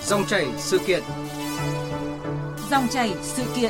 Dòng chảy sự kiện. Dòng chảy sự kiện.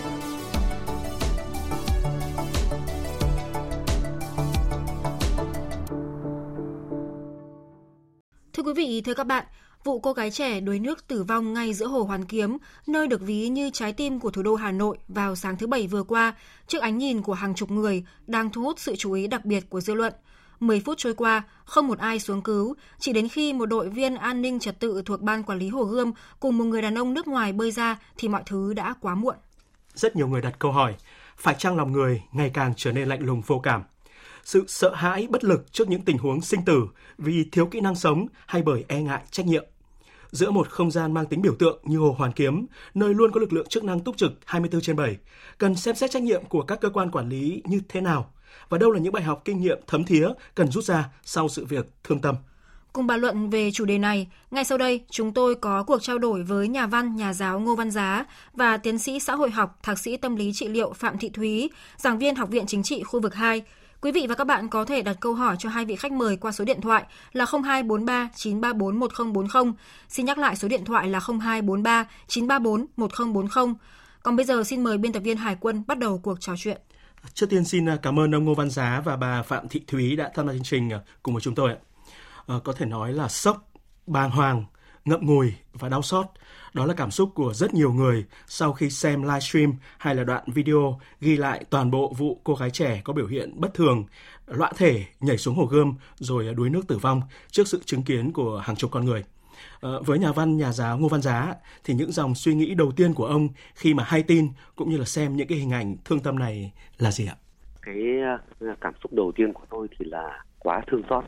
Thưa quý vị, thưa các bạn, vụ cô gái trẻ đuối nước tử vong ngay giữa hồ Hoàn Kiếm, nơi được ví như trái tim của thủ đô Hà Nội vào sáng thứ Bảy vừa qua, trước ánh nhìn của hàng chục người, đang thu hút sự chú ý đặc biệt của dư luận. 10 phút trôi qua, không một ai xuống cứu, chỉ đến khi một đội viên an ninh trật tự thuộc Ban Quản lý Hồ Gươm cùng một người đàn ông nước ngoài bơi ra thì mọi thứ đã quá muộn. Rất nhiều người đặt câu hỏi, phải chăng lòng người ngày càng trở nên lạnh lùng vô cảm? Sự sợ hãi bất lực trước những tình huống sinh tử vì thiếu kỹ năng sống hay bởi e ngại trách nhiệm. Giữa một không gian mang tính biểu tượng như Hồ Hoàn Kiếm, nơi luôn có lực lượng chức năng túc trực 24/7, cần xem xét trách nhiệm của các cơ quan quản lý như thế nào? Và đâu là những bài học kinh nghiệm thấm thía cần rút ra sau sự việc thương tâm? Cùng bàn luận về chủ đề này, ngay sau đây chúng tôi có cuộc trao đổi với nhà văn, nhà giáo Ngô Văn Giá và tiến sĩ xã hội học, thạc sĩ tâm lý trị liệu Phạm Thị Thúy, giảng viên Học viện Chính trị khu vực 2. Quý vị và các bạn có thể đặt câu hỏi cho hai vị khách mời qua số điện thoại là 0243 934 1040. Xin nhắc lại số điện thoại là 0243 934 1040. Còn bây giờ xin mời biên tập viên Hải Quân bắt đầu cuộc trò chuyện. Trước tiên xin cảm ơn ông Ngô Văn Giá và bà Phạm Thị Thúy đã tham gia chương trình cùng với chúng tôi. Có thể nói là sốc, bàng hoàng, ngậm ngùi và đau xót. Đó là cảm xúc của rất nhiều người sau khi xem livestream hay là đoạn video ghi lại toàn bộ vụ cô gái trẻ có biểu hiện bất thường, loạn thể nhảy xuống hồ Gươm rồi đuối nước tử vong trước sự chứng kiến của hàng chục con người. Với nhà văn, nhà giáo Ngô Văn Giá thì những dòng suy nghĩ đầu tiên của ông khi mà hay tin cũng như là xem những cái hình ảnh thương tâm này là gì ạ? Cái cảm xúc đầu tiên của tôi thì là quá thương xót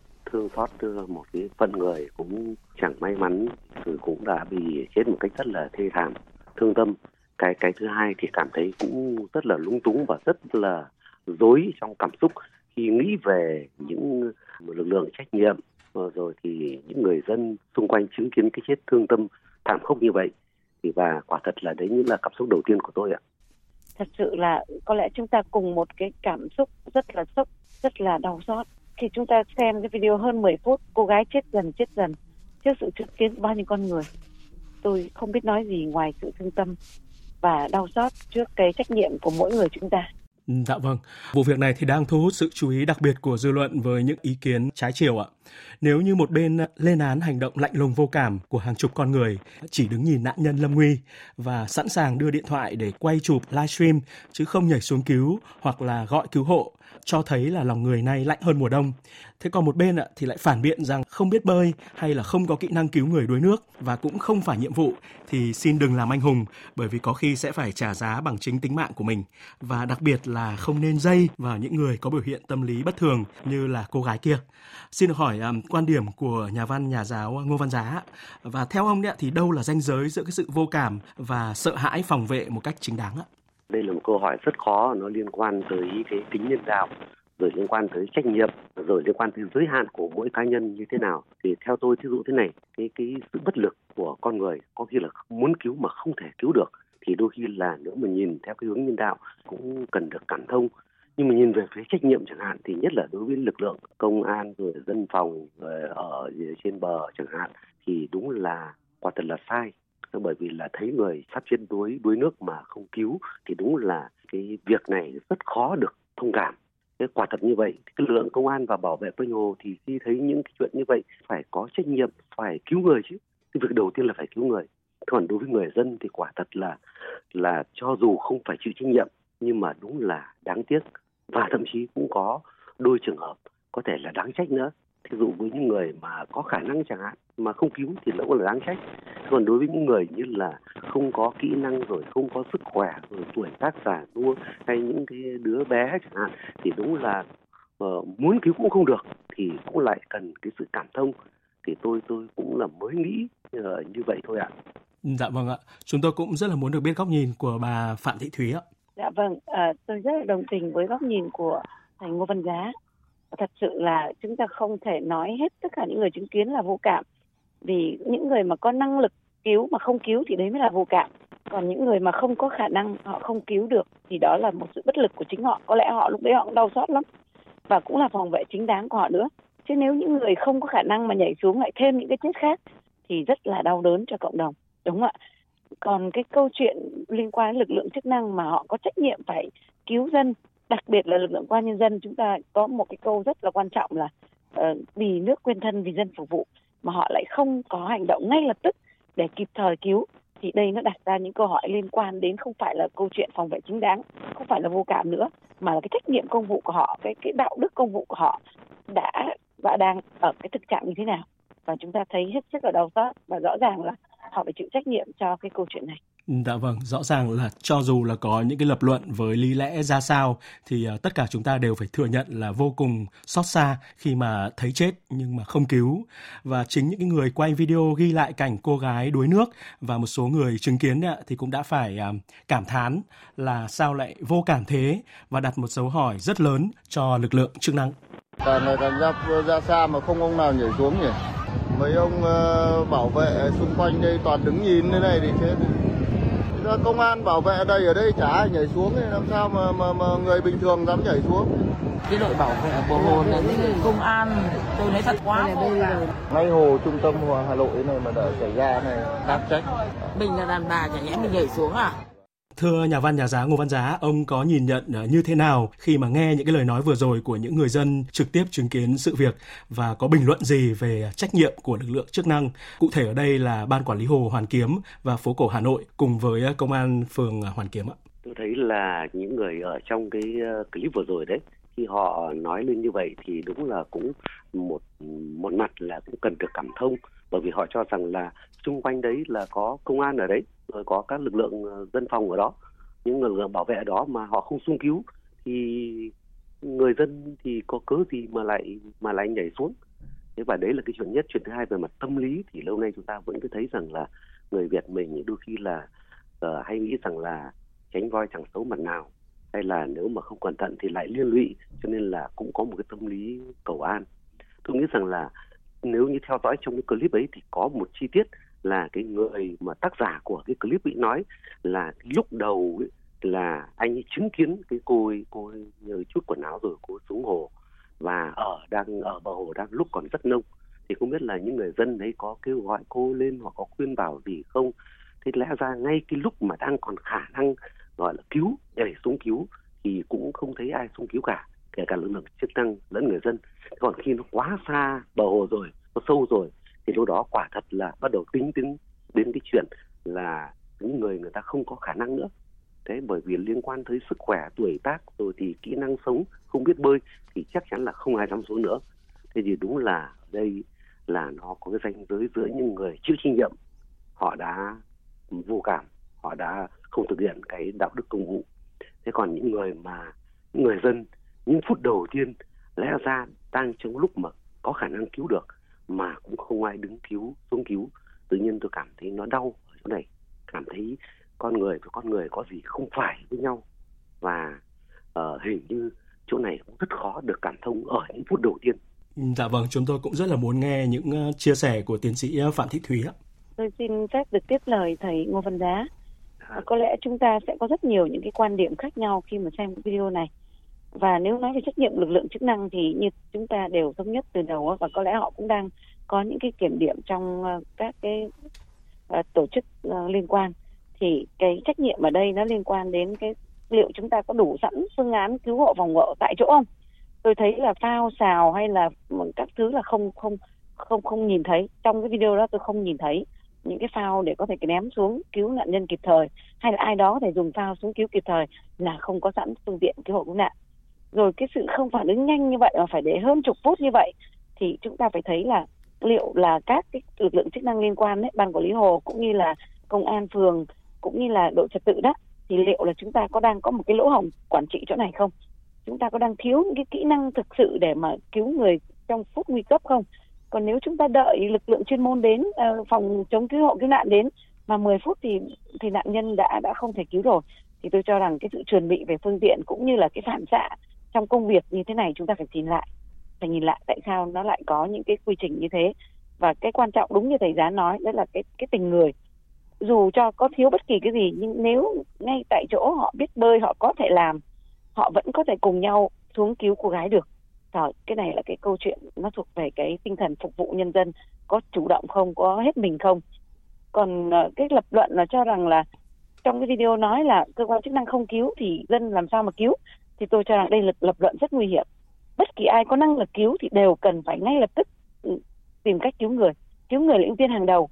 một cái phần người cũng chẳng may mắn rồi cũng đã bị chết một cách rất là thê thảm, thương tâm. Cái thứ hai thì cảm thấy cũng rất là lúng túng và rất là rối trong cảm xúc khi nghĩ về những lực lượng trách nhiệm rồi thì những người dân xung quanh chứng kiến cái chết thương tâm thảm khốc như vậy. Thì và quả thật là đấy như là cảm xúc đầu tiên của tôi ạ. Thật sự là có lẽ chúng ta cùng một cái cảm xúc rất là sốc, rất là đau xót. Khi chúng ta xem cái video hơn 10 phút, cô gái chết dần trước sự chứng kiến của bao nhiêu con người. Tôi không biết nói gì ngoài sự thương tâm và đau xót trước cái trách nhiệm của mỗi người chúng ta. Dạ vâng, vụ việc này thì đang thu hút sự chú ý đặc biệt của dư luận với những ý kiến trái chiều ạ. Nếu như một bên lên án hành động lạnh lùng vô cảm của hàng chục con người chỉ đứng nhìn nạn nhân lâm nguy và sẵn sàng đưa điện thoại để quay chụp livestream chứ không nhảy xuống cứu hoặc là gọi cứu hộ, cho thấy là lòng người nay lạnh hơn mùa đông. Thế còn một bên thì lại phản biện rằng không biết bơi hay là không có kỹ năng cứu người đuối nước và cũng không phải nhiệm vụ thì xin đừng làm anh hùng, bởi vì có khi sẽ phải trả giá bằng chính tính mạng của mình. Và đặc biệt là không nên dây vào những người có biểu hiện tâm lý bất thường như là cô gái kia. Xin được hỏi quan điểm của nhà văn, nhà giáo Ngô Văn Giá. Và theo ông thì đâu là ranh giới giữa cái sự vô cảm và sợ hãi phòng vệ một cách chính đáng ạ? Đây là một câu hỏi rất khó, nó liên quan tới cái tính nhân đạo, rồi liên quan tới trách nhiệm, rồi liên quan tới giới hạn của mỗi cá nhân như thế nào. Thì theo tôi, thí dụ thế này, cái sự bất lực của con người có khi là muốn cứu mà không thể cứu được, thì đôi khi là nếu mà nhìn theo cái hướng nhân đạo cũng cần được cảm thông. Nhưng mà nhìn về phía trách nhiệm chẳng hạn, thì nhất là đối với lực lượng công an rồi dân phòng rồi ở trên bờ chẳng hạn, thì đúng là quả thật là sai. Bởi vì là thấy người sắp chết đuối nước mà không cứu thì đúng là cái việc này rất khó được thông cảm. Cái quả thật như vậy, cái lực lượng công an và bảo vệ quanh hồ thì khi thấy những cái chuyện như vậy phải có trách nhiệm, phải cứu người chứ. Cái việc đầu tiên là phải cứu người. Còn đối với người dân thì quả thật là cho dù không phải chịu trách nhiệm nhưng mà đúng là đáng tiếc, và thậm chí cũng có đôi trường hợp có thể là đáng trách nữa. Thí dụ với những người mà có khả năng chẳng hạn mà không cứu thì nó cũng là đáng trách. Còn đối với những người như là không có kỹ năng rồi không có sức khỏe rồi tuổi tác già nua hay những cái đứa bé chẳng hạn thì đúng là muốn cứu cũng không được, thì cũng lại cần cái sự cảm thông. Thì tôi cũng là mới nghĩ như vậy thôi ạ. Dạ vâng ạ. Chúng tôi cũng rất là muốn được biết góc nhìn của bà Phạm Thị Thúy ạ. Dạ vâng, tôi rất là đồng tình với góc nhìn của thầy Ngô Văn Giá. Thật sự là chúng ta không thể nói hết tất cả những người chứng kiến là vô cảm. Vì những người mà có năng lực cứu mà không cứu thì đấy mới là vô cảm. Còn những người mà không có khả năng, họ không cứu được thì đó là một sự bất lực của chính họ. Có lẽ họ lúc đấy họ cũng đau xót lắm. Và cũng là phòng vệ chính đáng của họ nữa. Chứ nếu những người không có khả năng mà nhảy xuống lại thêm những cái chết khác thì rất là đau đớn cho cộng đồng. đúng không ạ? Còn cái câu chuyện liên quan đến lực lượng chức năng mà họ có trách nhiệm phải cứu dân, đặc biệt là lực lượng công an nhân dân, chúng ta có một cái câu rất là quan trọng là vì nước quên thân, vì dân phục vụ, mà họ lại không có hành động ngay lập tức để kịp thời cứu, thì đây nó đặt ra những câu hỏi liên quan đến không phải là câu chuyện phòng vệ chính đáng, không phải là vô cảm nữa, mà là cái trách nhiệm công vụ của họ, cái đạo đức công vụ của họ đã và đang ở cái thực trạng như thế nào. Và chúng ta thấy hết sức là đau xót, và rõ ràng là họ phải chịu trách nhiệm cho cái câu chuyện này. Dạ vâng, rõ ràng là cho dù là có những cái lập luận với lý lẽ ra sao thì tất cả chúng ta đều phải thừa nhận là vô cùng xót xa khi mà thấy chết nhưng mà không cứu. Và chính những cái người quay video ghi lại cảnh cô gái đuối nước và một số người chứng kiến thì cũng đã phải cảm thán là sao lại vô cảm thế, và đặt một dấu hỏi rất lớn cho lực lượng chức năng. Càng ngày càng ra xa mà không ông nào nhảy xuống nhỉ? Mấy ông bảo vệ xung quanh đây toàn đứng nhìn thế này thì chết. Công an bảo vệ đây ở đây chả ai nhảy xuống thì làm sao mà người bình thường dám nhảy xuống. Cái đội bảo vệ bờ hồ là những người công an, tôi thấy thật quá vô cảm. Ngay hồ trung tâm Hà Nội này mà đã xảy ra này, đáng trách. Mình là đàn bà chả nhẽ mình nhảy xuống à? Thưa nhà văn nhà giáo Ngô Văn Giá, ông có nhìn nhận như thế nào khi mà nghe những cái lời nói vừa rồi của những người dân trực tiếp chứng kiến sự việc, và có bình luận gì về trách nhiệm của lực lượng chức năng, cụ thể ở đây là Ban Quản lý Hồ Hoàn Kiếm và Phố Cổ Hà Nội cùng với Công an phường Hoàn Kiếm ạ? Tôi thấy là những người ở trong cái clip vừa rồi đấy, khi họ nói lên như vậy thì đúng là cũng một mặt là cũng cần được cảm thông, bởi vì họ cho rằng là xung quanh đấy là có công an ở đấy, rồi có các lực lượng dân phòng ở đó, những lực lượng bảo vệ ở đó mà họ không xung cứu thì người dân thì có cớ gì mà lại nhảy xuống. Thế và đấy là cái chuyện nhất. Chuyện thứ hai, về mặt tâm lý thì lâu nay chúng ta vẫn cứ thấy rằng là người Việt mình đôi khi là hay nghĩ rằng là tránh voi chẳng xấu mặt nào, hay là nếu mà không cẩn thận thì lại liên lụy, cho nên là cũng có một cái tâm lý cầu an. Tôi nghĩ rằng là nếu như theo dõi trong cái clip ấy thì có một chi tiết là cái người mà tác giả của cái clip ấy nói là lúc đầu ấy, là anh ấy chứng kiến cái cô ấy nhờ chút quần áo rồi cô xuống hồ, và đang ở bờ hồ đang lúc còn rất nông, thì không biết là những người dân đấy có kêu gọi cô lên hoặc có khuyên bảo gì không. Thế lẽ ra ngay cái lúc mà đang còn khả năng gọi là cứu, nhảy xuống cứu thì cũng không thấy ai xuống cứu cả, kể cả lực lượng chức năng lẫn người dân. Còn khi nó quá xa bờ hồ rồi, nó sâu rồi, thì lúc đó quả thật là bắt đầu tính đến cái chuyện là những người ta không có khả năng nữa. Thế bởi vì liên quan tới sức khỏe, tuổi tác, rồi thì kỹ năng sống, không biết bơi thì chắc chắn là không ai dám xuống nữa. Thế thì đúng là ở đây là nó có cái ranh giới giữa những người chịu trách nhiệm, họ đã vô cảm, họ đã không thực hiện cái đạo đức công vụ. Thế còn những người dân những phút đầu tiên lẽ ra đang trong lúc mà có khả năng cứu được mà cũng không ai đứng xuống cứu, tự nhiên tôi cảm thấy nó đau ở chỗ này, cảm thấy con người với con người có gì không phải với nhau, và hình như chỗ này cũng rất khó được cảm thông ở những phút đầu tiên. Dạ vâng, chúng tôi cũng rất là muốn nghe những chia sẻ của tiến sĩ Phạm Thị Thúy ạ. Tôi xin phép được tiếp lời thầy Ngô Văn Giá. Có lẽ chúng ta sẽ có rất nhiều những cái quan điểm khác nhau khi mà xem video này. Và nếu nói về trách nhiệm lực lượng chức năng thì như chúng ta đều thống nhất từ đầu, và có lẽ họ cũng đang có những cái kiểm điểm trong các cái tổ chức liên quan. Thì cái trách nhiệm ở đây nó liên quan đến cái liệu chúng ta có đủ sẵn phương án cứu hộ phòng ngự tại chỗ không? Tôi thấy là phao xào hay là các thứ là không nhìn thấy. Trong cái video đó tôi không nhìn thấy những cái phao để có thể ném xuống cứu nạn nhân kịp thời, hay là ai đó có thể dùng phao xuống cứu kịp thời, là không có sẵn phương tiện cứu hộ cứu nạn. Rồi cái sự không phản ứng nhanh như vậy mà phải để hơn chục phút như vậy, thì chúng ta phải thấy là liệu là các cái lực lượng chức năng liên quan đấy, ban quản lý hồ cũng như là công an phường cũng như là đội trật tự đó, thì liệu là chúng ta đang có một cái lỗ hổng quản trị chỗ này không? Chúng ta có đang thiếu những cái kỹ năng thực sự để mà cứu người trong phút nguy cấp không? Còn nếu chúng ta đợi lực lượng chuyên môn đến, phòng chống cứu hộ cứu nạn đến mà 10 phút thì nạn nhân đã không thể cứu rồi, thì tôi cho rằng cái sự chuẩn bị về phương tiện cũng như là cái phản xạ trong công việc như thế này chúng ta phải nhìn lại tại sao nó lại có những cái quy trình như thế. Và cái quan trọng đúng như thầy Giá nói, đó là cái tình người. Dù cho có thiếu bất kỳ cái gì, nhưng nếu ngay tại chỗ họ biết bơi, họ có thể làm, họ vẫn có thể cùng nhau xuống cứu cô gái được. Rồi, cái này là cái câu chuyện nó thuộc về cái tinh thần phục vụ nhân dân, có chủ động không, có hết mình không. Còn cái lập luận là cho rằng là trong cái video nói là cơ quan chức năng không cứu thì dân làm sao mà cứu, thì tôi cho rằng đây là lập luận rất nguy hiểm. Bất kỳ ai có năng lực cứu thì đều cần phải ngay lập tức tìm cách cứu người là ưu tiên hàng đầu.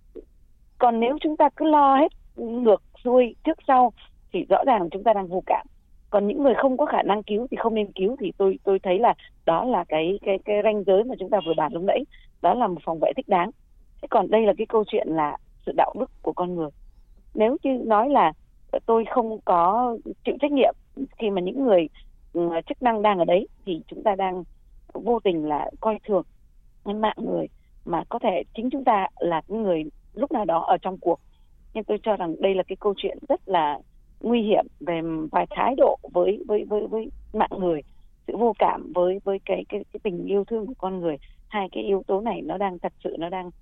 Còn nếu chúng ta cứ lo hết ngược xuôi trước sau thì rõ ràng chúng ta đang vô cảm. Còn những người không có khả năng cứu thì không nên cứu, thì tôi thấy là đó là cái ranh giới mà chúng ta vừa bàn lúc nãy, đó là một phòng vệ thích đáng. Thế còn đây là cái câu chuyện là sự đạo đức của con người. Nếu như nói là tôi không có chịu trách nhiệm khi mà những người chức năng đang ở đấy, thì chúng ta đang vô tình là coi thường cái mạng người mà có thể chính chúng ta là những người lúc nào đó ở trong cuộc. Nhưng tôi cho rằng đây là cái câu chuyện rất là nguy hiểm về vài thái độ với mạng người, sự vô cảm với cái tình yêu thương của con người. Hai cái yếu tố này nó đang thật sự nó đang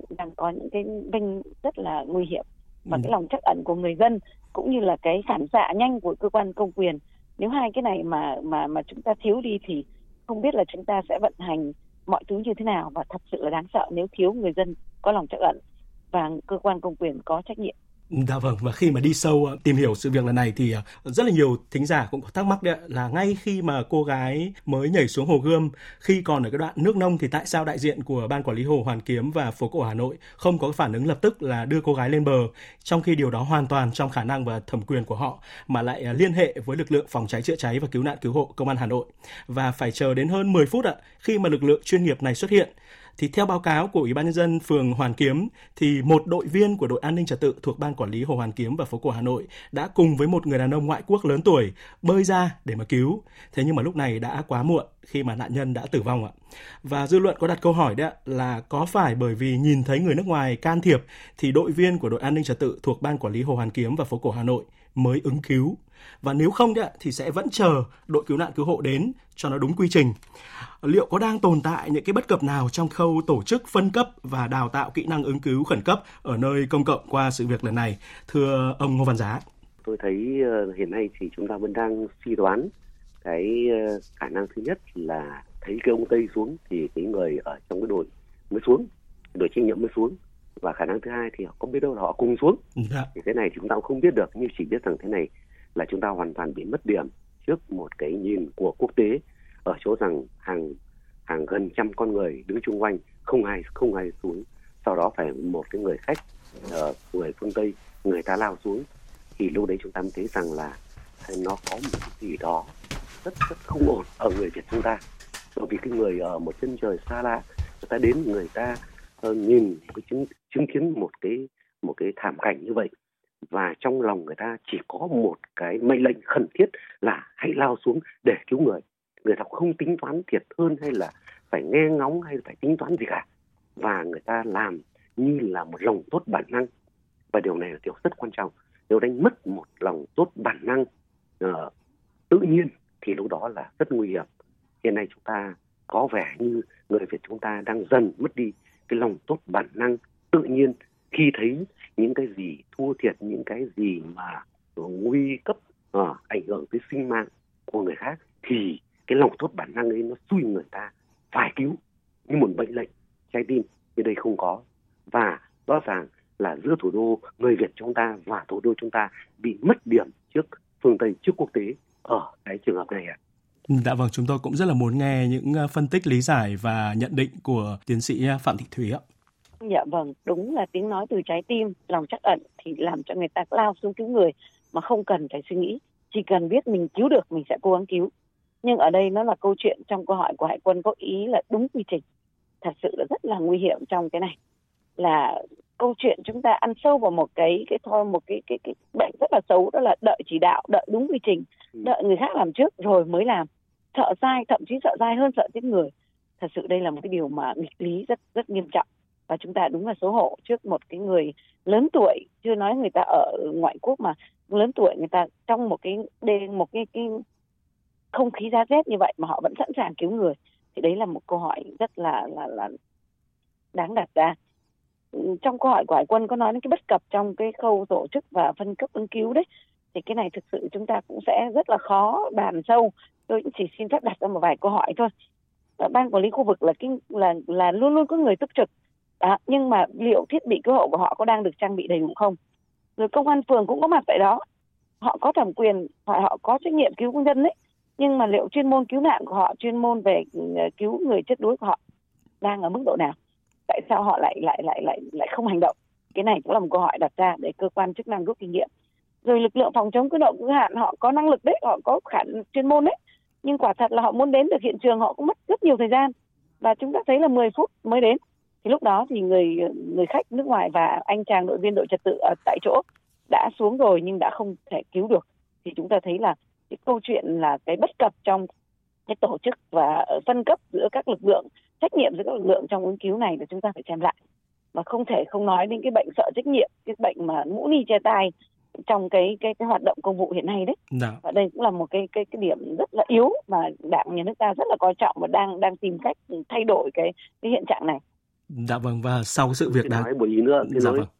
có những cái bênh rất là nguy hiểm. Và cái lòng trắc ẩn của người dân cũng như là cái phản xạ nhanh của cơ quan công quyền, nếu hai cái này mà chúng ta thiếu đi thì không biết là chúng ta sẽ vận hành mọi thứ như thế nào. Và thật sự là đáng sợ nếu thiếu người dân có lòng trắc ẩn và cơ quan công quyền có trách nhiệm. Dạ vâng, và khi mà đi sâu tìm hiểu sự việc lần này thì rất là nhiều thính giả cũng có thắc mắc đấy, là ngay khi mà cô gái mới nhảy xuống hồ Gươm, khi còn ở cái đoạn nước nông thì tại sao đại diện của Ban Quản lý Hồ Hoàn Kiếm và Phố Cổ Hà Nội không có phản ứng lập tức là đưa cô gái lên bờ, trong khi điều đó hoàn toàn trong khả năng và thẩm quyền của họ, mà lại liên hệ với lực lượng phòng cháy chữa cháy và cứu nạn cứu hộ Công an Hà Nội, và phải chờ đến hơn 10 phút khi mà lực lượng chuyên nghiệp này xuất hiện. Thì theo báo cáo của Ủy ban nhân dân phường Hoàn Kiếm thì một đội viên của đội an ninh trật tự thuộc Ban Quản lý Hồ Hoàn Kiếm và Phố Cổ Hà Nội đã cùng với một người đàn ông ngoại quốc lớn tuổi bơi ra để mà cứu. Thế nhưng mà lúc này đã quá muộn khi mà nạn nhân đã tử vong ạ. Và dư luận có đặt câu hỏi đấy là có phải bởi vì nhìn thấy người nước ngoài can thiệp thì đội viên của đội an ninh trật tự thuộc Ban Quản lý Hồ Hoàn Kiếm và Phố Cổ Hà Nội mới ứng cứu, và nếu không thì sẽ vẫn chờ đội cứu nạn cứu hộ đến cho nó đúng quy trình. Liệu có đang tồn tại những cái bất cập nào trong khâu tổ chức phân cấp và đào tạo kỹ năng ứng cứu khẩn cấp ở nơi công cộng qua sự việc lần này, thưa ông Ngô Văn Giá? Tôi thấy hiện nay thì chúng ta vẫn đang suy đoán cái khả năng thứ nhất là thấy cái ông Tây xuống thì cái người ở trong cái đội mới xuống, đội trách nhiệm mới xuống, và khả năng thứ hai thì có biết đâu là họ cùng xuống. Thì cái này thì chúng ta cũng không biết được, nhưng chỉ biết rằng thế này là chúng ta hoàn toàn bị mất điểm trước một cái nhìn của quốc tế ở chỗ rằng hàng gần trăm con người đứng chung quanh, không ai xuống, sau đó phải một cái người khách người phương Tây người ta lao xuống, thì lúc đấy chúng ta mới thấy rằng là nó có một cái gì đó rất không ổn ở người Việt chúng ta. Bởi vì cái người ở một chân trời xa lạ, người ta đến, người ta nhìn chứng kiến một cái thảm cảnh như vậy, và trong lòng người ta chỉ có một cái mệnh lệnh khẩn thiết là hãy lao xuống để cứu người. Người ta không tính toán thiệt hơn hay là phải nghe ngóng hay là phải tính toán gì cả, và người ta làm như là một lòng tốt bản năng, và điều này là điều rất quan trọng. Nếu đánh mất một lòng tốt bản năng tự nhiên thì lúc đó là rất nguy hiểm. Hiện nay chúng ta có vẻ như người Việt chúng ta đang dần mất đi cái lòng tốt bản năng tự nhiên khi thấy những cái gì thua thiệt, những cái gì mà nguy cấp ảnh hưởng tới sinh mạng của người khác, thì cái lòng tốt bản năng ấy nó xui người ta phải cứu như một mệnh lệnh trái tim, như đây không có. Và rõ ràng là giữa thủ đô, người Việt chúng ta và thủ đô chúng ta bị mất điểm trước phương Tây, trước quốc tế ở cái trường hợp này ạ. Dạ vâng, chúng tôi cũng rất là muốn nghe những phân tích, lý giải và nhận định của tiến sĩ Phạm Thị Thúy ạ. Dạ vâng, đúng là tiếng nói từ trái tim, lòng trắc ẩn thì làm cho người ta lao xuống cứu người mà không cần phải suy nghĩ. Chỉ cần biết mình cứu được, mình sẽ cố gắng cứu. Nhưng ở đây nó là câu chuyện trong câu hỏi của Hải quân có ý là đúng quy trình. Thật sự là rất là nguy hiểm trong cái này. Là câu chuyện chúng ta ăn sâu vào một cái bệnh rất là xấu, đó là đợi chỉ đạo, đợi đúng quy trình, đợi người khác làm trước rồi mới làm. Sợ sai, thậm chí sợ sai hơn sợ giết người. Thật sự đây là một cái điều mà nghịch lý rất rất nghiêm trọng. Và chúng ta đúng là xấu hổ trước một cái người lớn tuổi, chưa nói người ta ở ngoại quốc mà lớn tuổi, người ta trong một cái không khí giá rét như vậy mà họ vẫn sẵn sàng cứu người. Thì đấy là một câu hỏi rất là đáng đặt ra. Trong câu hỏi của Hải quân có nói đến cái bất cập trong cái khâu tổ chức và phân cấp ứng cứu đấy. Thì cái này thực sự chúng ta cũng sẽ rất là khó bàn sâu. Tôi cũng chỉ xin phép đặt ra một vài câu hỏi thôi. Ban quản lý khu vực là luôn luôn có người túc trực Nhưng mà liệu thiết bị cứu hộ của họ có đang được trang bị đầy đủ không? Rồi công an phường cũng có mặt tại đó, họ có thẩm quyền, họ có trách nhiệm cứu công dân đấy, nhưng mà liệu chuyên môn cứu nạn của họ, chuyên môn về cứu người chết đuối của họ đang ở mức độ nào? Tại sao họ lại không hành động? Cái này cũng là một câu hỏi đặt ra để cơ quan chức năng rút kinh nghiệm. Rồi lực lượng phòng chống cứu hộ cứu nạn họ có năng lực đấy, họ có khả năng chuyên môn đấy, nhưng quả thật là họ muốn đến được hiện trường họ cũng mất rất nhiều thời gian, và chúng ta thấy là 10 phút mới đến. Thì lúc đó thì người khách nước ngoài và anh chàng đội viên đội trật tự ở tại chỗ đã xuống rồi nhưng đã không thể cứu được. Thì chúng ta thấy là cái câu chuyện là cái bất cập trong cái tổ chức và phân cấp giữa các lực lượng, trách nhiệm giữa các lực lượng trong ứng cứu này là chúng ta phải xem lại. Và không thể không nói đến cái bệnh sợ trách nhiệm, cái bệnh mà mũ ni che tai trong cái hoạt động công vụ hiện nay đấy. Và đây cũng là một cái điểm rất là yếu mà Đảng, nhà nước ta rất là coi trọng và đang tìm cách thay đổi cái hiện trạng này. Dạ vâng, và sau sự việc nói một ý nữa,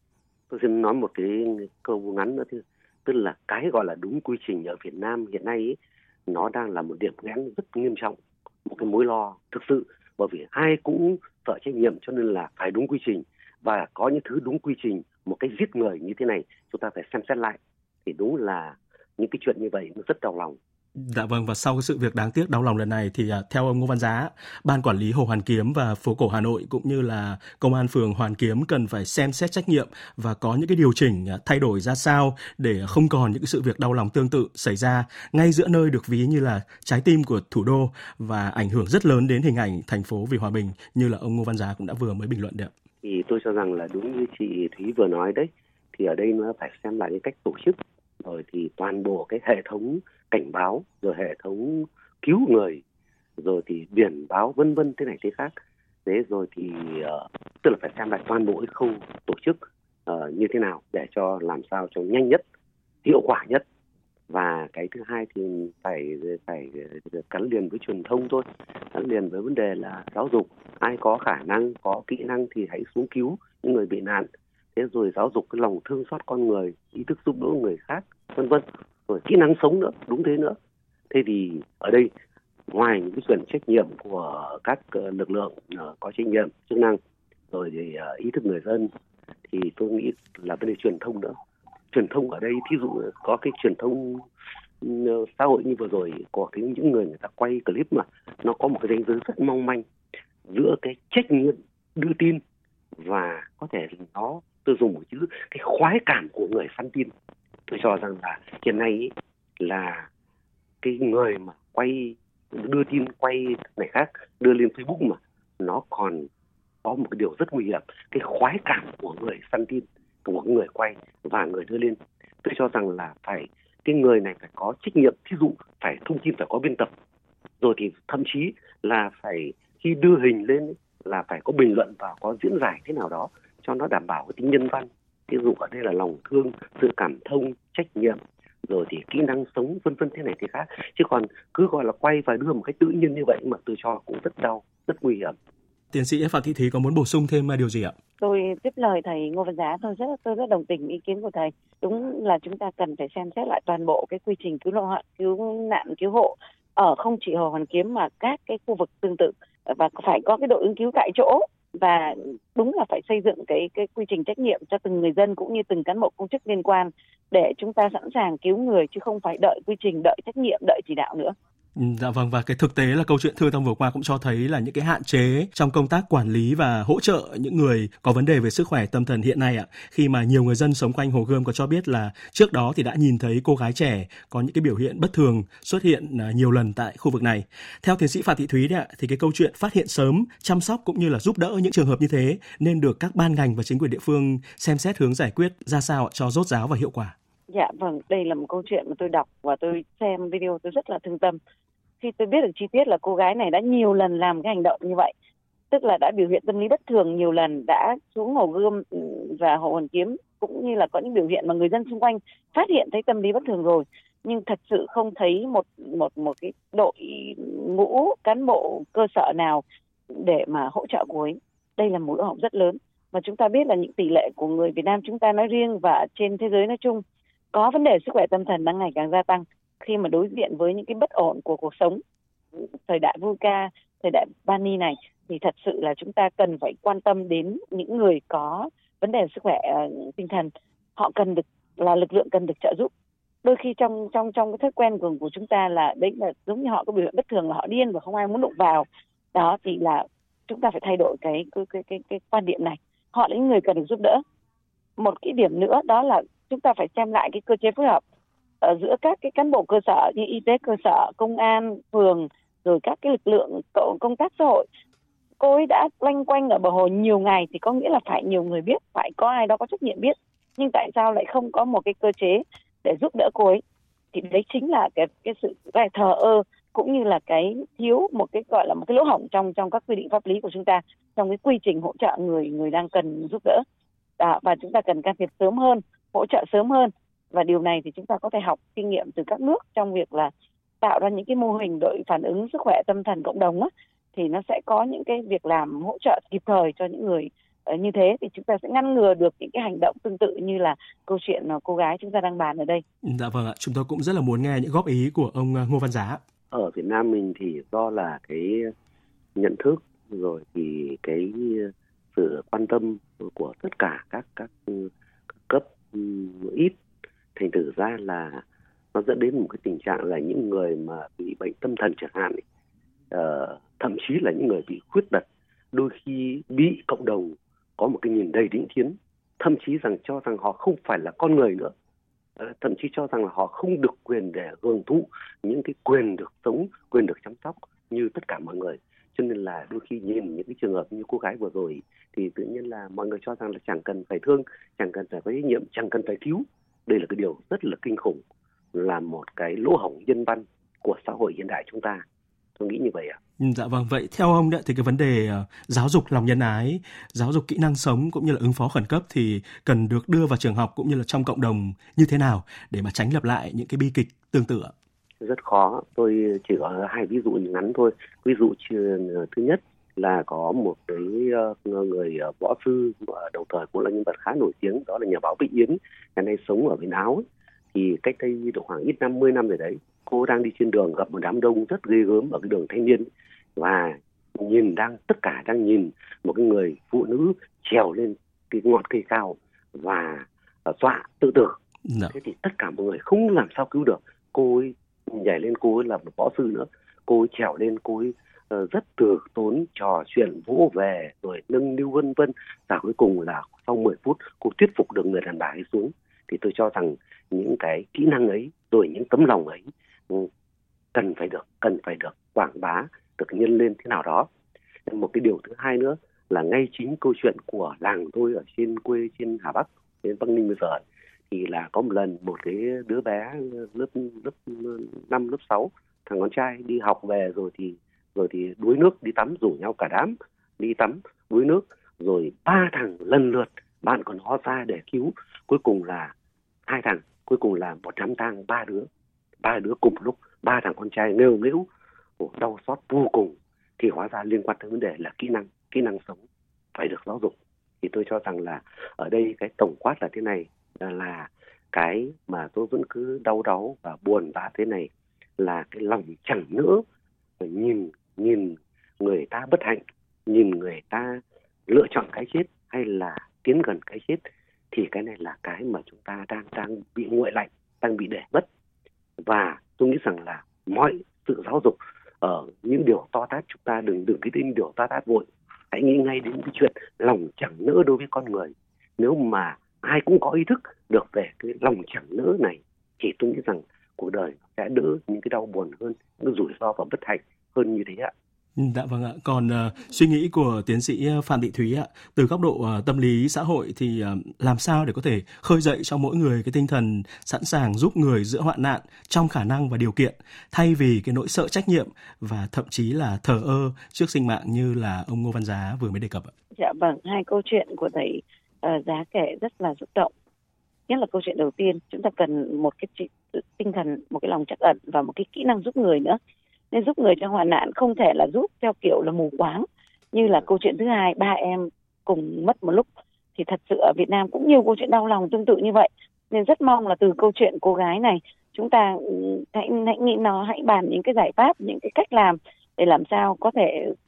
tôi xin nói một cái câu ngắn nữa, tức là cái gọi là đúng quy trình ở Việt Nam hiện nay ấy, nó đang là một điểm nghẽn rất nghiêm trọng, một cái mối lo thực sự, bởi vì ai cũng sợ trách nhiệm cho nên là phải đúng quy trình, và có những thứ đúng quy trình, một cái giết người như thế này chúng ta phải xem xét lại. Thì đúng là những cái chuyện như vậy nó rất đau lòng. Dạ vâng, và sau cái sự việc đáng tiếc đau lòng lần này thì theo ông Ngô Văn Giá, Ban Quản lý Hồ Hoàn Kiếm và Phố Cổ Hà Nội cũng như là Công an phường Hoàn Kiếm cần phải xem xét trách nhiệm và có những cái điều chỉnh thay đổi ra sao để không còn những cái sự việc đau lòng tương tự xảy ra ngay giữa nơi được ví như là trái tim của thủ đô và ảnh hưởng rất lớn đến hình ảnh thành phố vì hòa bình như là ông Ngô Văn Giá cũng đã vừa mới bình luận đấy ạ. Thì tôi cho rằng là đúng như chị Thúy vừa nói đấy, thì ở đây nó phải xem lại cái cách tổ chức, rồi thì toàn bộ cái hệ thống cảnh báo, rồi hệ thống cứu người, rồi thì biển báo vân vân thế này thế khác. Thế rồi thì tức là phải xem lại toàn bộ cái khâu tổ chức như thế nào để cho làm sao cho nhanh nhất, hiệu quả nhất. Và cái thứ hai thì phải gắn liền với truyền thông thôi, gắn liền với vấn đề là giáo dục. Ai có khả năng, có kỹ năng thì hãy xuống cứu những người bị nạn. Thế rồi giáo dục cái lòng thương xót con người, ý thức giúp đỡ người khác, vân vân. Rồi kỹ năng sống nữa, đúng thế nữa. Thế thì ở đây ngoài những cái chuyện trách nhiệm của các lực lượng có trách nhiệm chức năng, rồi thì ý thức người dân, thì tôi nghĩ là vấn đề truyền thông nữa. Truyền thông ở đây, thí dụ có cái truyền thông xã hội như vừa rồi, có những người ta quay clip mà nó có một cái ranh giới rất mong manh giữa cái trách nhiệm đưa tin và có thể nó, tôi dùng một chữ, cái khoái cảm của người săn tin. Tôi cho rằng là hiện nay ấy, là cái người mà đưa tin quay này khác, đưa lên Facebook mà nó còn có một cái điều rất nguy hiểm, cái khoái cảm của người săn tin, của người quay và người đưa lên. Tôi cho rằng là cái người này phải có trách nhiệm, thí dụ phải thông tin phải có biên tập, rồi thì thậm chí là phải khi đưa hình lên ấy, là phải có bình luận và có diễn giải thế nào đó cho nó đảm bảo cái tính nhân văn. Ví dụ ở đây là lòng thương, sự cảm thông, trách nhiệm, rồi thì kỹ năng sống vân vân thế này thế khác. Chứ còn cứ gọi là quay và đưa một cách tự nhiên như vậy mà tôi cho cũng rất đau, rất nguy hiểm. Tiến sĩ Phạm Thị Thúy có muốn bổ sung thêm điều gì ạ? Tôi tiếp lời thầy Ngô Văn Giá, tôi rất đồng tình ý kiến của thầy. Đúng là chúng ta cần phải xem xét lại toàn bộ cái quy trình cứu nạn cứu hộ ở không chỉ Hồ Hoàn Kiếm mà các cái khu vực tương tự, và phải có cái đội ứng cứu tại chỗ, và đúng là phải xây dựng cái quy trình trách nhiệm cho từng người dân cũng như từng cán bộ công chức liên quan để chúng ta sẵn sàng cứu người, chứ không phải đợi quy trình, đợi trách nhiệm, đợi chỉ đạo nữa. Dạ vâng, và cái thực tế là câu chuyện thưa thông vừa qua cũng cho thấy là những cái hạn chế trong công tác quản lý và hỗ trợ những người có vấn đề về sức khỏe tâm thần hiện nay ạ. Khi mà nhiều người dân sống quanh Hồ Gươm có cho biết là trước đó thì đã nhìn thấy cô gái trẻ có những cái biểu hiện bất thường xuất hiện nhiều lần tại khu vực này. Theo tiến sĩ Phạm Thị Thúy đấy ạ, thì cái câu chuyện phát hiện sớm, chăm sóc cũng như là giúp đỡ những trường hợp như thế nên được các ban ngành và chính quyền địa phương xem xét hướng giải quyết ra sao cho rốt ráo và hiệu quả. Dạ vâng, đây là một câu chuyện mà tôi đọc và tôi xem video tôi rất là thương tâm. Khi tôi biết được chi tiết là cô gái này đã nhiều lần làm cái hành động như vậy, tức là đã biểu hiện tâm lý bất thường nhiều lần, đã xuống Hồ Gươm và Hồ Hoàn Kiếm, cũng như là có những biểu hiện mà người dân xung quanh phát hiện thấy tâm lý bất thường rồi, nhưng thật sự không thấy một cái đội ngũ cán bộ cơ sở nào để mà hỗ trợ cô ấy. Đây là một lỗ hổng rất lớn, và chúng ta biết là những tỷ lệ của người Việt Nam chúng ta nói riêng và trên thế giới nói chung có vấn đề sức khỏe tâm thần đang ngày càng gia tăng khi mà đối diện với những cái bất ổn của cuộc sống thời đại VUCA, thời đại Bani này. thì thật sự là chúng ta cần phải quan tâm đến những người có vấn đề sức khỏe tinh thần. Họ cần được là lực lượng cần được trợ giúp. Đôi khi trong cái thói quen của chúng ta là đấy là giống như họ có biểu hiện bất thường là họ điên và không ai muốn đụng vào. Đó thì là chúng ta phải thay đổi cái quan điểm này. Họ là những người cần được giúp đỡ. Một cái điểm nữa đó là chúng ta phải xem lại cái cơ chế phối hợp giữa các cái cán bộ cơ sở như y tế cơ sở, công an, phường, rồi các cái lực lượng công tác xã hội. Cô ấy đã loanh quanh ở bờ hồ nhiều ngày thì có nghĩa là phải nhiều người biết, phải có ai đó có trách nhiệm biết. Nhưng tại sao lại không có một cái cơ chế để giúp đỡ cô ấy? Thì đấy chính là cái sự thờ ơ cũng như là cái thiếu một cái gọi là một cái lỗ hổng trong các quy định pháp lý của chúng ta trong cái quy trình hỗ trợ người đang cần giúp đỡ. Và chúng ta cần can thiệp sớm hơn, hỗ trợ sớm hơn. Và điều này thì chúng ta có thể học kinh nghiệm từ các nước trong việc là tạo ra những cái mô hình đội phản ứng sức khỏe tâm thần cộng đồng á, thì nó sẽ có những cái việc làm hỗ trợ kịp thời cho những người như thế, thì chúng ta sẽ ngăn ngừa được những cái hành động tương tự như là câu chuyện cô gái chúng ta đang bàn ở đây. Dạ vâng ạ, chúng tôi cũng rất là muốn nghe những góp ý của ông Ngô Văn Giá. Ở Việt Nam mình thì do là cái nhận thức rồi thì cái sự quan tâm của tất cả các cấp ít, thành thử ra là nó dẫn đến một cái tình trạng là những người mà bị bệnh tâm thần chẳng hạn, thậm chí là những người bị khuyết tật đôi khi bị cộng đồng có một cái nhìn đầy định kiến, thậm chí cho rằng họ không phải là con người nữa, thậm chí cho rằng là họ không được quyền để hưởng thụ những cái quyền được sống, quyền được chăm sóc như tất cả mọi người. Cho nên là đôi khi nhìn những cái trường hợp như cô gái vừa rồi thì tự nhiên là mọi người cho rằng là chẳng cần phải thương, chẳng cần phải có trách nhiệm, chẳng cần phải cứu. Đây là cái điều rất là kinh khủng, là một cái lỗ hổng nhân văn của xã hội hiện đại chúng ta. Tôi nghĩ như vậy ạ. Dạ vâng, vậy theo ông thì cái vấn đề giáo dục lòng nhân ái, giáo dục kỹ năng sống cũng như là ứng phó khẩn cấp thì cần được đưa vào trường học cũng như là trong cộng đồng như thế nào để mà tránh lặp lại những cái bi kịch tương tự ạ? Rất khó, tôi chỉ có 2 ví dụ ngắn thôi. Ví dụ thứ nhất là có một cái người võ sư đầu thời cũng là nhân vật khá nổi tiếng, đó là nhà báo Vĩnh Yến, ngày nay sống ở bên Áo. Thì cách đây độ khoảng ít 50 năm rồi đấy, cô đang đi trên đường gặp một đám đông rất ghê gớm ở cái đường Thanh Niên, và tất cả đang nhìn một cái người phụ nữ trèo lên cái ngọn cây cao và dọa tự tử. Thế thì tất cả mọi người không làm sao cứu được. Cô ấy nhảy lên, cô ấy là một võ sư nữa, cô ấy trèo lên, cô ấy rất từ tốn trò chuyện vỗ về rồi nâng niu vân vân, và cuối cùng là sau 10 phút cô thuyết phục được người đàn bà ấy xuống. Thì tôi cho rằng những cái kỹ năng ấy rồi những tấm lòng ấy cần phải được quảng bá, được nhân lên thế nào đó. Một cái điều thứ hai nữa là ngay chính câu chuyện của làng tôi ở trên quê trên Hà Bắc, trên Bắc Ninh bây giờ, thì là có một lần một cái đứa bé lớp 5, lớp 6, thằng con trai đi học về rồi thì đuối nước, đi tắm, rủ nhau cả đám đi tắm đuối nước, rồi 3 thằng lần lượt bạn còn ho ra để cứu, cuối cùng là 2 thằng, cuối cùng là một đám tang 3 đứa cùng lúc, 3 thằng con trai nghêu nghễu, đau xót vô cùng. Thì hóa ra liên quan tới vấn đề là kỹ năng sống phải được giáo dục. Thì tôi cho rằng là ở đây cái tổng quát là thế này, là cái mà tôi vẫn cứ đau đáu và buồn bã thế này, là cái lòng chẳng nỡ nhìn người ta bất hạnh, nhìn người ta lựa chọn cái chết hay là tiến gần cái chết, thì cái này là cái mà chúng ta đang bị nguội lạnh, đang bị để mất. Và tôi nghĩ rằng là mọi sự giáo dục ở những điều to tát, chúng ta đừng cái tin điều to tát vội, hãy nghĩ ngay đến cái chuyện lòng chẳng nỡ đối với con người. Nếu mà ai cũng có ý thức được về cái lòng chẳng nỡ này thì tôi nghĩ rằng cuộc đời sẽ đỡ những cái đau buồn hơn, những rủi ro và bất hạnh hơn như thế ạ. Dạ vâng ạ. Còn suy nghĩ của tiến sĩ Phạm Thị Thúy ạ, từ góc độ tâm lý xã hội thì làm sao để có thể khơi dậy cho mỗi người cái tinh thần sẵn sàng giúp người giữa hoạn nạn trong khả năng và điều kiện, thay vì cái nỗi sợ trách nhiệm và thậm chí là thờ ơ trước sinh mạng như là ông Ngô Văn Giá vừa mới đề cập ạ? Dạ vâng, 2 câu chuyện của thầy Giá kể rất là xúc động. Nhất là câu chuyện đầu tiên, chúng ta cần một cái tinh thần, một cái lòng trắc ẩn và một cái kỹ năng giúp người nữa. Nên giúp người trong hoạn nạn không thể là giúp theo kiểu là mù quáng như là câu chuyện thứ hai, 3 em cùng mất một lúc. Thì thật sự ở Việt Nam cũng nhiều câu chuyện đau lòng tương tự như vậy. Nên rất mong là từ câu chuyện cô gái này, chúng ta hãy nghĩ hãy bàn những cái giải pháp, những cái cách làm để làm sao có thể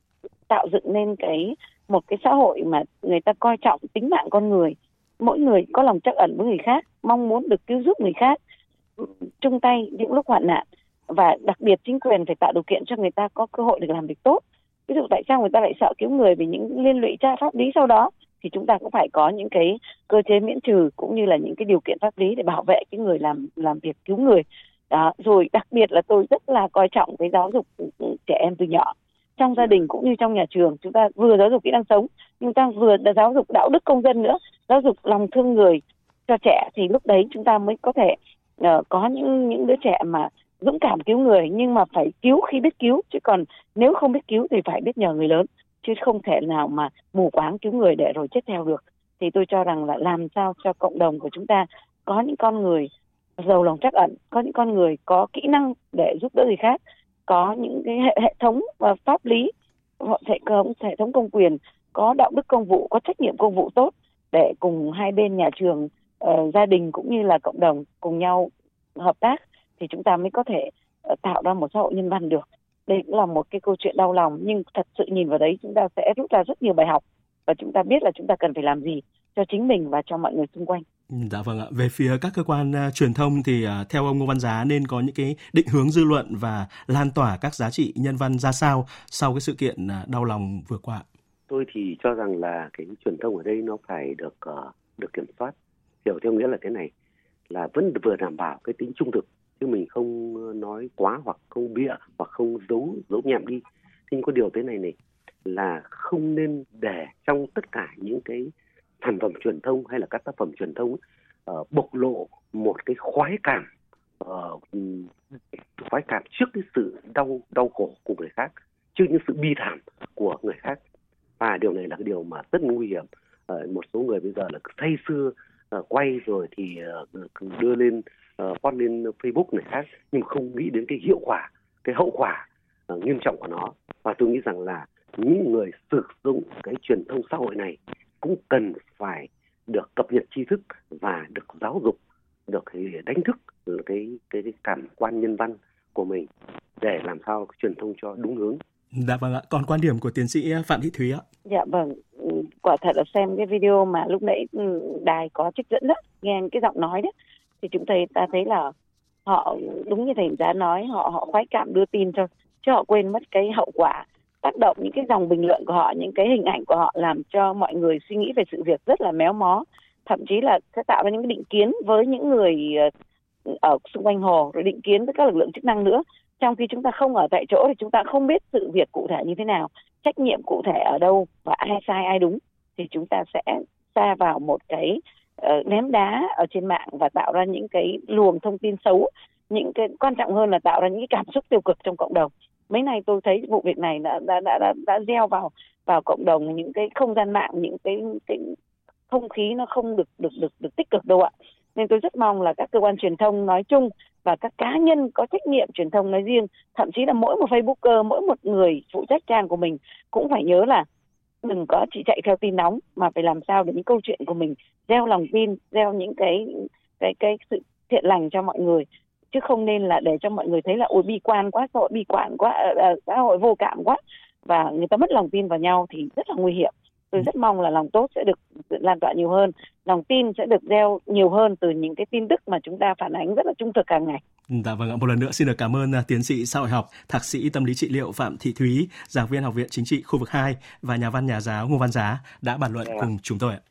tạo dựng nên một cái xã hội mà người ta coi trọng tính mạng con người, mỗi người có lòng trắc ẩn với người khác, mong muốn được cứu giúp người khác, chung tay những lúc hoạn nạn, và đặc biệt chính quyền phải tạo điều kiện cho người ta có cơ hội được làm việc tốt. Ví dụ tại sao người ta lại sợ cứu người vì những liên lụy pháp lý sau đó, thì chúng ta cũng phải có những cái cơ chế miễn trừ cũng như là những cái điều kiện pháp lý để bảo vệ cái người làm việc cứu người. Đó. Rồi đặc biệt là tôi rất là coi trọng cái giáo dục trẻ em từ nhỏ, trong gia đình cũng như trong nhà trường. Chúng ta vừa giáo dục kỹ năng sống, nhưng ta vừa giáo dục đạo đức công dân nữa, giáo dục lòng thương người cho trẻ, thì lúc đấy chúng ta mới có thể có những đứa trẻ mà dũng cảm cứu người, nhưng mà phải cứu khi biết cứu, chứ còn nếu không biết cứu thì phải biết nhờ người lớn, chứ không thể nào mà mù quáng cứu người để rồi chết theo được. Thì tôi cho rằng là làm sao cho cộng đồng của chúng ta có những con người giàu lòng trắc ẩn, có những con người có kỹ năng để giúp đỡ người khác, có những cái hệ thống pháp lý, hệ thống công quyền, có đạo đức công vụ, có trách nhiệm công vụ tốt, để cùng hai bên nhà trường, gia đình cũng như là cộng đồng cùng nhau hợp tác, thì chúng ta mới có thể tạo ra một xã hội nhân văn được. Đây cũng là một cái câu chuyện đau lòng, nhưng thật sự nhìn vào đấy chúng ta sẽ rút ra rất nhiều bài học, và chúng ta biết là chúng ta cần phải làm gì cho chính mình và cho mọi người xung quanh. Dạ vâng ạ. Về phía các cơ quan truyền thông thì theo ông Ngô Văn Giá nên có những cái định hướng dư luận và lan tỏa các giá trị nhân văn ra sao sau cái sự kiện đau lòng vừa qua? Tôi thì cho rằng là cái truyền thông ở đây nó phải được kiểm soát. Hiểu theo nghĩa là thế này, là vẫn vừa đảm bảo cái tính trung thực, chứ mình không nói quá hoặc không bịa hoặc không giấu nhẹm đi. Nhưng có điều thế này là không nên để trong tất cả những cái sản phẩm truyền thông hay là các tác phẩm truyền thông bộc lộ một cái khoái cảm trước cái sự đau khổ của người khác, trước những sự bi thảm của người khác. Và điều này là cái điều mà rất nguy hiểm. Một số người bây giờ là say sưa quay rồi thì đưa lên post lên Facebook người khác, nhưng không nghĩ đến cái hiệu quả, cái hậu quả nghiêm trọng của nó. Và tôi nghĩ rằng là những người sử dụng cái truyền thông xã hội này cũng cần phải được cập nhật tri thức và được giáo dục, được đánh thức cái cảm quan nhân văn của mình để làm sao truyền thông cho đúng hướng. Dạ vâng ạ. Còn quan điểm của tiến sĩ Phạm Thị Thúy ạ? Dạ vâng. Quả thật là xem cái video mà lúc nãy đài có trích dẫn đó, nghe cái giọng nói đó, thì ta thấy là họ đúng như thầy Giá nói, họ khoái cảm đưa tin thôi, chứ họ quên mất cái hậu quả, tác động những cái dòng bình luận của họ, những cái hình ảnh của họ làm cho mọi người suy nghĩ về sự việc rất là méo mó, thậm chí là sẽ tạo ra những cái định kiến với những người ở xung quanh hồ, rồi định kiến với các lực lượng chức năng nữa. Trong khi chúng ta không ở tại chỗ thì chúng ta không biết sự việc cụ thể như thế nào, trách nhiệm cụ thể ở đâu và ai sai ai đúng, thì chúng ta sẽ sa vào một cái ném đá ở trên mạng và tạo ra những cái luồng thông tin xấu, những cái quan trọng hơn là tạo ra những cái cảm xúc tiêu cực trong cộng đồng. Mấy nay tôi thấy vụ việc này đã gieo vào cộng đồng những cái không gian mạng, những cái không khí nó không được tích cực đâu ạ. Nên tôi rất mong là các cơ quan truyền thông nói chung và các cá nhân có trách nhiệm truyền thông nói riêng, thậm chí là mỗi một Facebooker, mỗi một người phụ trách trang của mình cũng phải nhớ là đừng có chỉ chạy theo tin nóng, mà phải làm sao để những câu chuyện của mình gieo lòng tin, gieo những cái sự thiện lành cho mọi người, chứ không nên là để cho mọi người thấy là ôi bi quan quá, xã hội bi quan quá, xã hội vô cảm quá, và người ta mất lòng tin vào nhau thì rất là nguy hiểm. Tôi rất mong là lòng tốt sẽ được lan tỏa nhiều hơn, lòng tin sẽ được gieo nhiều hơn từ những cái tin tức mà chúng ta phản ánh rất là trung thực hàng ngày. Dạ vâng ạ, một lần nữa xin được cảm ơn tiến sĩ xã hội học, thạc sĩ tâm lý trị liệu Phạm Thị Thúy, giảng viên Học viện Chính trị khu vực 2 và nhà văn nhà giáo Ngô Văn Giá đã bàn luận cùng chúng tôi ạ.